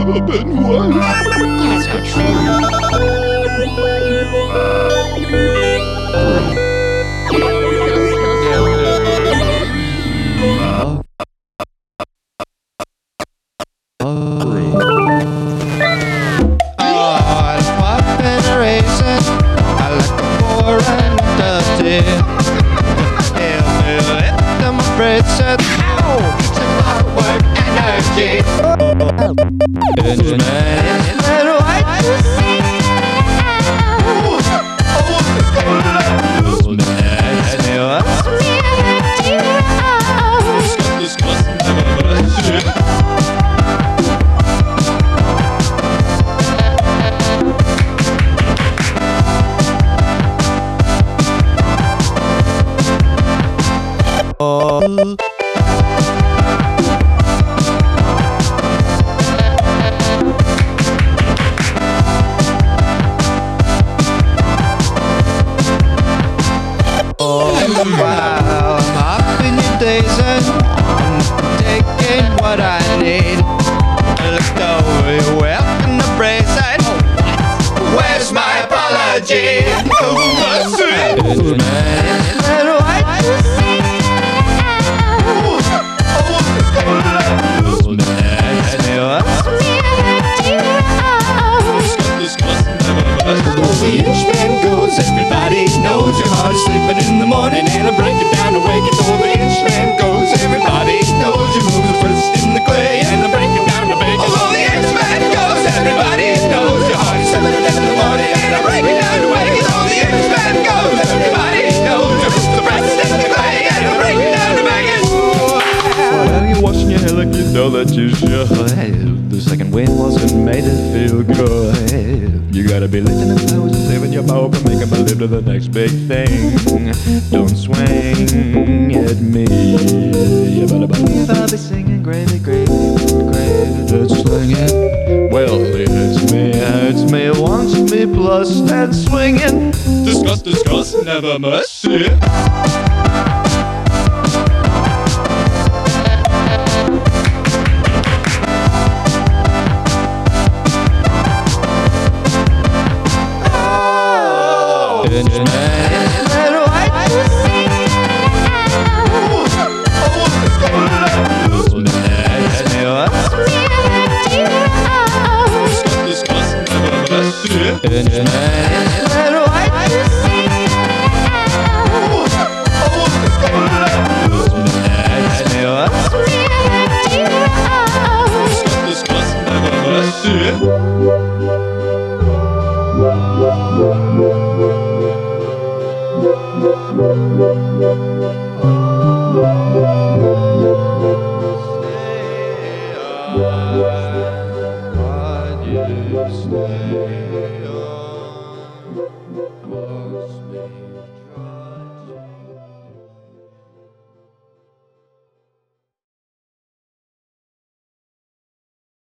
never been one. That's not While I'm up in your days and I'm taking what I need. I looked over your wealth in the bracelet. Where's my apology? The inchman goes, everybody knows your heart is sleeping in the morning, and I break it down to wake it. Though the inchman goes, everybody knows your moves are first in the clay, and I break it down to wake it. Although the inchman goes, everybody knows your heart is sleeping in the morning, and I break it down to wake it. Though the inchman goes, everybody knows your moves are first in the clay, and I break it down to make it. Well, you're washing your hair like you know that you should. The second wind wasn't made to feel good. You gotta be lifting the clothes and saving your bow and making believe to the next big thing. Don't swing at me. You better believe I'll be singing gravy, gravy, gravy. That's swinging. Well, it's me, wants me plus and swinging. Discuss, discuss, never mercy. Stay